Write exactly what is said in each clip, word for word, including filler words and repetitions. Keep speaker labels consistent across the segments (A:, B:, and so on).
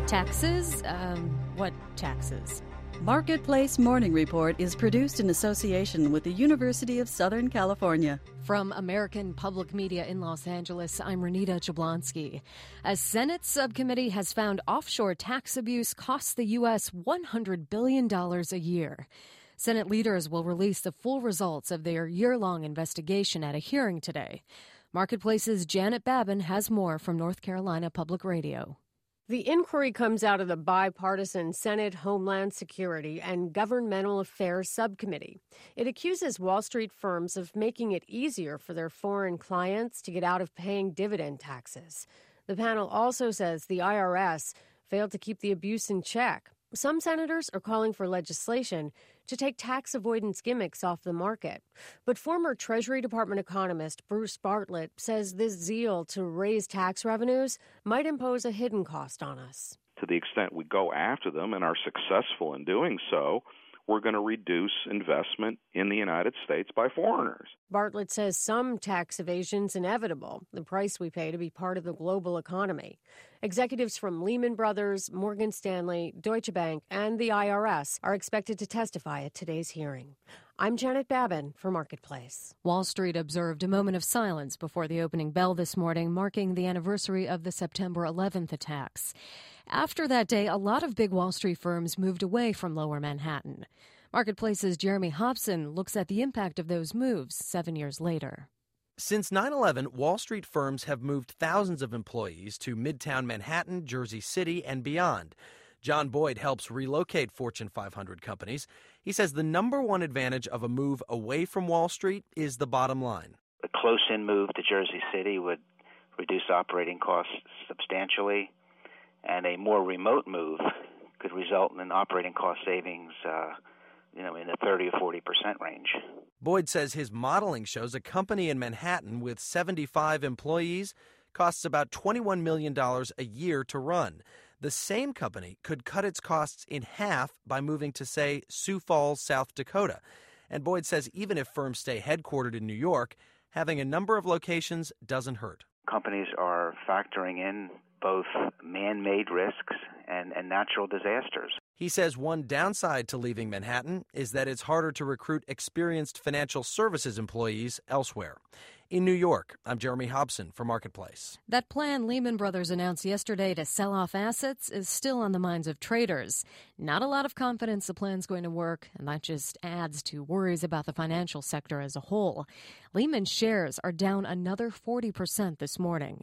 A: Taxes? Um, what taxes?
B: Marketplace Morning Report is produced in association with the University of Southern California.
A: From American Public Media in Los Angeles, I'm Renita Jablonski. A Senate subcommittee has found offshore tax abuse costs the U S one hundred billion dollars a year. Senate leaders will release the full results of their year-long investigation at a hearing today. Marketplace's Janet Babin has more from North Carolina Public Radio.
C: The inquiry comes out of the bipartisan Senate Homeland Security and Governmental Affairs Subcommittee. It accuses Wall Street firms of making it easier for their foreign clients to get out of paying dividend taxes. The panel also says the I R S failed to keep the abuse in check. Some senators are calling for legislation to take tax avoidance gimmicks off the market. But former Treasury Department economist Bruce Bartlett says this zeal to raise tax revenues might impose a hidden cost on us.
D: To the extent we go after them and are successful in doing so, we're going to reduce investment in the United States by foreigners.
C: Bartlett says some tax evasion's inevitable, the price we pay to be part of the global economy. Executives from Lehman Brothers, Morgan Stanley, Deutsche Bank, and the I R S are expected to testify at today's hearing. I'm Janet Babin for Marketplace.
A: Wall Street observed a moment of silence before the opening bell this morning, marking the anniversary of the September eleventh attacks. After that day, a lot of big Wall Street firms moved away from Lower Manhattan. Marketplace's Jeremy Hobson looks at the impact of those moves seven years later.
E: Since nine eleven, Wall Street firms have moved thousands of employees to Midtown Manhattan, Jersey City, and beyond. John Boyd helps relocate Fortune five hundred companies. He says the number one advantage of a move away from Wall Street is the bottom line.
F: A close-in move to Jersey City would reduce operating costs substantially, and a more remote move could result in operating cost savings uh, you know, in the thirty or forty percent range.
E: Boyd says his modeling shows a company in Manhattan with seventy-five employees costs about twenty-one million dollars a year to run. The same company could cut its costs in half by moving to, say, Sioux Falls, South Dakota. And Boyd says even if firms stay headquartered in New York, having a number of locations doesn't hurt.
F: Companies are factoring in both man-made risks and, and natural disasters.
E: He says one downside to leaving Manhattan is that it's harder to recruit experienced financial services employees elsewhere. In New York, I'm Jeremy Hobson for Marketplace.
A: That plan Lehman Brothers announced yesterday to sell off assets is still on the minds of traders. Not a lot of confidence the plan's going to work, and that just adds to worries about the financial sector as a whole. Lehman shares are down another forty percent this morning.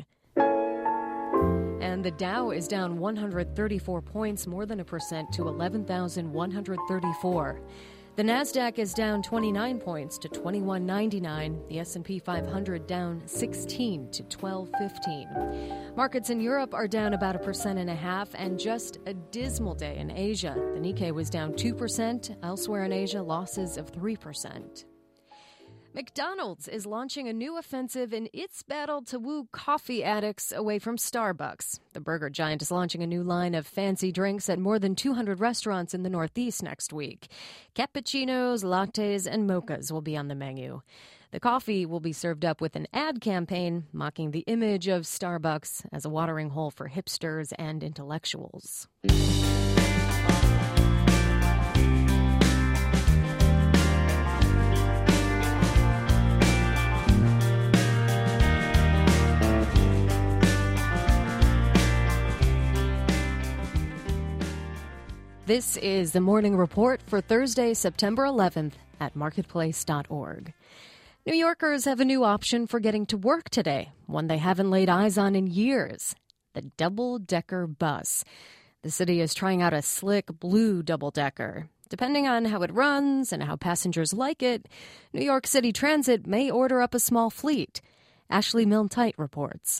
A: And the Dow is down one hundred thirty-four points, more than a percent, to eleven thousand one hundred thirty-four. The Nasdaq is down twenty-nine points to twenty-one ninety-nine. The S and P five hundred down sixteen to twelve fifteen. Markets in Europe are down about a percent and a half, and just a dismal day in Asia. The Nikkei was down two percent. Elsewhere in Asia, losses of three percent. McDonald's is launching a new offensive in its battle to woo coffee addicts away from Starbucks. The burger giant is launching a new line of fancy drinks at more than two hundred restaurants in the Northeast next week. Cappuccinos, lattes, and mochas will be on the menu. The coffee will be served up with an ad campaign mocking the image of Starbucks as a watering hole for hipsters and intellectuals. This is the Morning Report for Thursday, September eleventh at marketplace dot org. New Yorkers have a new option for getting to work today, one they haven't laid eyes on in years: the double-decker bus. The city is trying out a slick blue double-decker. Depending on how it runs and how passengers like it, New York City Transit may order up a small fleet. Ashley Milne-Tite reports.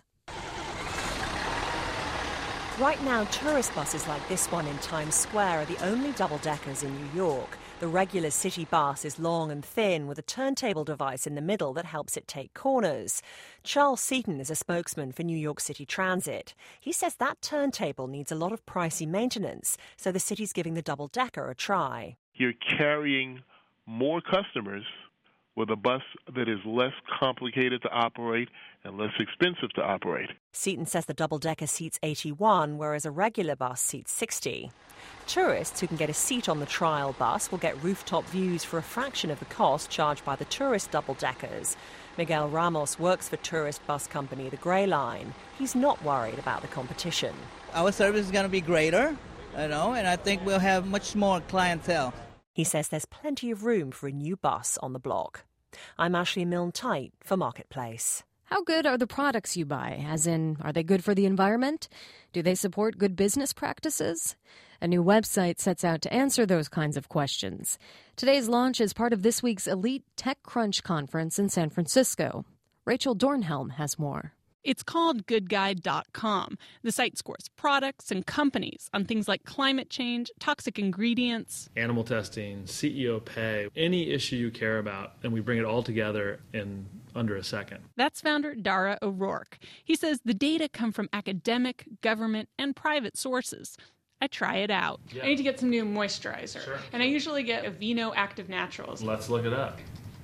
G: Right now, tourist buses like this one in Times Square are the only double-deckers in New York. The regular city bus is long and thin with a turntable device in the middle that helps it take corners. Charles Seaton is a spokesman for New York City Transit. He says that turntable needs a lot of pricey maintenance, so the city's giving the double-decker a try.
H: You're carrying more customers with a bus that is less complicated to operate and less expensive to operate.
G: Seaton says the double-decker seats eighty-one, whereas a regular bus seats sixty. Tourists who can get a seat on the trial bus will get rooftop views for a fraction of the cost charged by the tourist double-deckers. Miguel Ramos works for tourist bus company The Grey Line. He's not worried about the competition.
I: Our service is going to be greater, you know, and I think we'll have much more clientele.
G: He says there's plenty of room for a new bus on the block. I'm Ashley Milne-Tite for Marketplace.
A: How good are the products you buy? As in, are they good for the environment? Do they support good business practices? A new website sets out to answer those kinds of questions. Today's launch is part of this week's Elite TechCrunch conference in San Francisco. Rachel Dornhelm has more.
J: It's called good guide dot com. The site scores products and companies on things like climate change, toxic ingredients,
K: animal testing, C E O pay, any issue you care about, and we bring it all together in under a second.
J: That's founder Dara O'Rourke. He says the data come from academic, government, and private sources. I try it out.
K: Yeah.
J: I need to get some new moisturizer,
K: sure.
J: and I usually get Aveeno Active Naturals.
K: Let's look it up.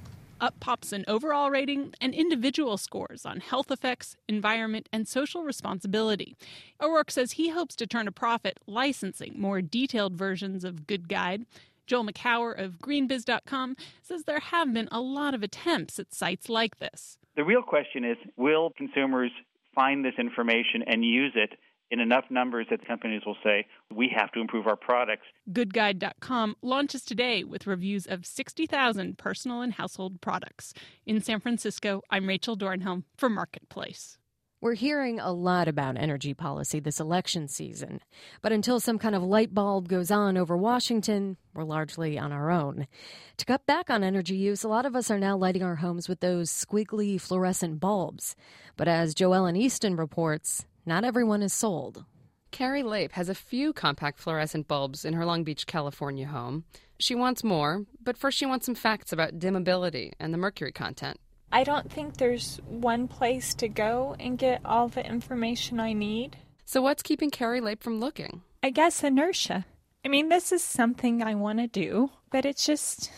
J: Up pops an overall rating and individual scores on health effects, environment, and social responsibility. O'Rourke says he hopes to turn a profit licensing more detailed versions of Good Guide. Joel McCower of green biz dot com says there have been a lot of attempts at sites like this.
L: The real question is, will consumers find this information and use it in enough numbers that companies will say, we have to improve our products?
J: good guide dot com launches today with reviews of sixty thousand personal and household products. In San Francisco, I'm Rachel Dornhelm for Marketplace.
A: We're hearing a lot about energy policy this election season. But until some kind of light bulb goes on over Washington, we're largely on our own. To cut back on energy use, a lot of us are now lighting our homes with those squiggly fluorescent bulbs. But as Joellen Easton reports, not everyone is sold.
M: Carrie Lape has a few compact fluorescent bulbs in her Long Beach, California home. She wants more, but first she wants some facts about dimmability and the mercury content.
N: I don't think there's one place to go and get all the information I need.
M: So what's keeping Carrie Lape from looking?
N: I guess inertia. I mean, this is something I want to do, but it just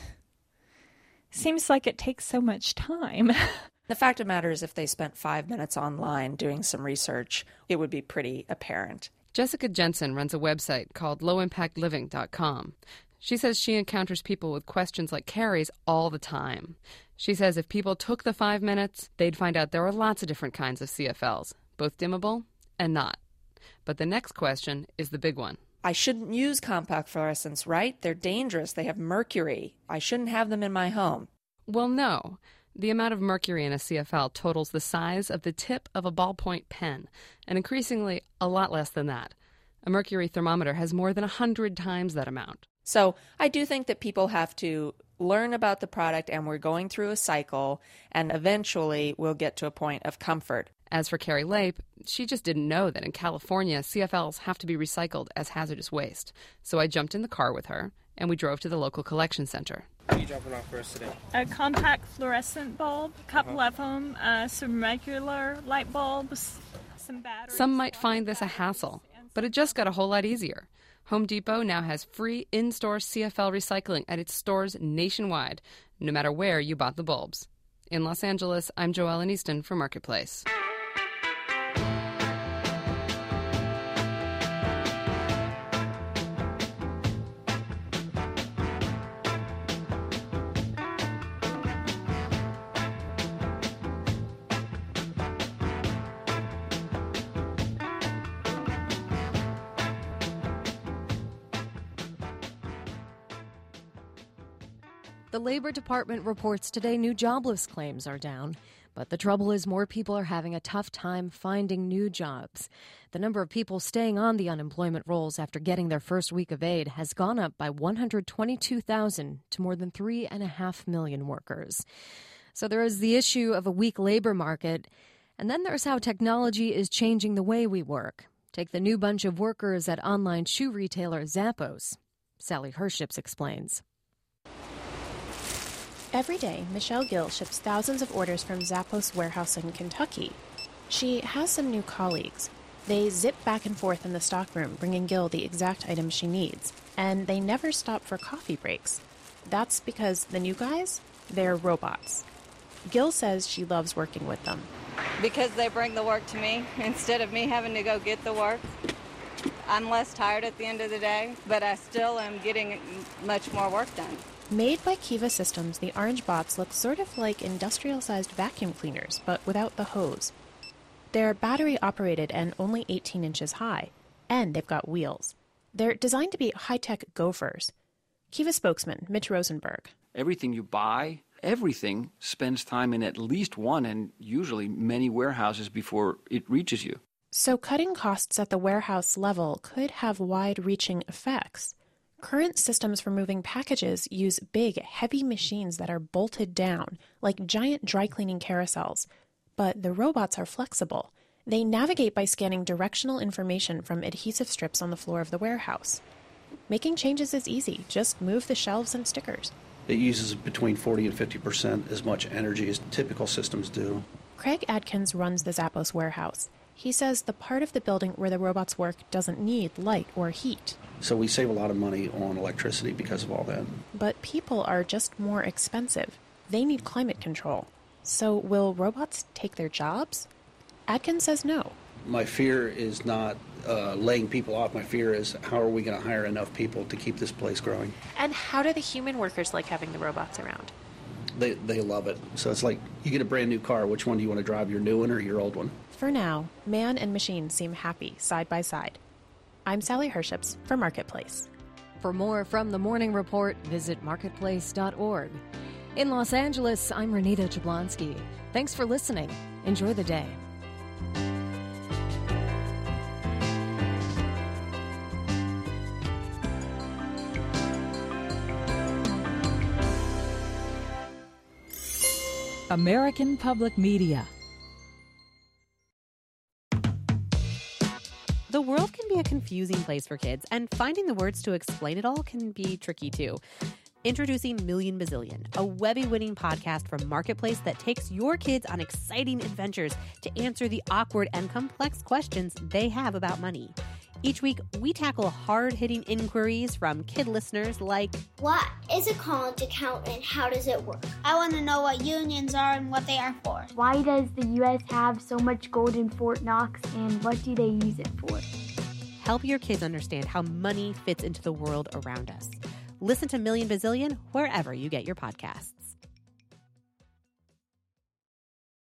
N: seems like it takes so much time.
O: The fact of the matter is, if they spent five minutes online doing some research, it would be pretty apparent.
M: Jessica Jensen runs a website called low impact living dot com. She says she encounters people with questions like Carrie's all the time. She says if people took the five minutes, they'd find out there are lots of different kinds of C F Ls, both dimmable and not. But the next question is the big one.
O: I shouldn't use compact fluorescents, right? They're dangerous. They have mercury. I shouldn't have them in my home.
M: Well, no. The amount of mercury in a C F L totals the size of the tip of a ballpoint pen, and increasingly a lot less than that. A mercury thermometer has more than one hundred times that amount.
O: So I do think that people have to learn about the product, and we're going through a cycle, and eventually we'll get to a point of comfort.
M: As for Carrie Lape, she just didn't know that in California, C F Ls have to be recycled as hazardous waste. So I jumped in the car with her, and we drove to the local collection center.
P: What are you dropping off for us today?
N: A compact fluorescent bulb, a couple uh-huh. of them, uh, some regular light bulbs, some batteries.
M: Some might find this a hassle, but it just got a whole lot easier. Home Depot now has free in-store C F L recycling at its stores nationwide, no matter where you bought the bulbs. In Los Angeles, I'm Joellen Easton for Marketplace.
A: The Labor Department reports today new jobless claims are down. But the trouble is more people are having a tough time finding new jobs. The number of people staying on the unemployment rolls after getting their first week of aid has gone up by one hundred twenty-two thousand to more than three point five million workers. So there is the issue of a weak labor market, and then there's how technology is changing the way we work. Take the new bunch of workers at online shoe retailer Zappos. Sally Herships explains.
Q: Every day, Michelle Gill ships thousands of orders from Zappos warehouse in Kentucky. She has some new colleagues. They zip back and forth in the stockroom, bringing Gill the exact items she needs. And they never stop for coffee breaks. That's because the new guys, They're robots. Gil says she loves working with them.
P: Because they bring the work to me instead of me having to go get the work. I'm less tired at the end of the day, but I still am getting much more work done.
Q: Made by Kiva Systems, the orange bots look sort of like industrial-sized vacuum cleaners, but without the hose. They're battery-operated and only eighteen inches high, and they've got wheels. They're designed to be high-tech gophers. Kiva spokesman Mitch Rosenberg.
R: Everything you buy, everything spends time in at least one and usually many warehouses before it reaches you.
Q: So cutting costs at the warehouse level could have wide-reaching effects. Current systems for moving packages use big, heavy machines that are bolted down, like giant dry-cleaning carousels. But the robots are flexible. They navigate by scanning directional information from adhesive strips on the floor of the warehouse. Making changes is easy. Just move the shelves and stickers.
S: It uses between forty and fifty percent as much energy as typical systems do.
Q: Craig Adkins runs the Zappos warehouse. He says the part of the building where the robots work doesn't need light or heat.
S: So we save a lot of money on electricity because of all that.
Q: But people are just more expensive. They need climate control. So will robots take their jobs? Adkins says no.
S: My fear is not uh, laying people off. My fear is how are we going to hire enough people to keep this place growing?
Q: And how do the human workers like having the robots around?
S: They, they love it. So it's like you get a brand new car. Which one do you want to drive, your new one or your old one?
Q: For now, man and machine seem happy side by side. I'm Sally Herships for Marketplace.
A: For more from the Morning Report, visit marketplace dot org. In Los Angeles, I'm Renita Jablonski. Thanks for listening. Enjoy the day.
T: American Public Media.
U: The world can be a confusing place for kids, and finding the words to explain it all can be tricky too. Introducing Million Bazillion, a Webby-winning podcast from Marketplace that takes your kids on exciting adventures to answer the awkward and complex questions they have about money. Each week, we tackle hard-hitting inquiries from kid listeners like,
V: what is a college account and how does it work? I want to know what unions are and what they are for.
W: Why does the U S have so much gold in Fort Knox and what do they use it for?
U: Help your kids understand how money fits into the world around us. Listen to Million Bazillion wherever you get your podcasts.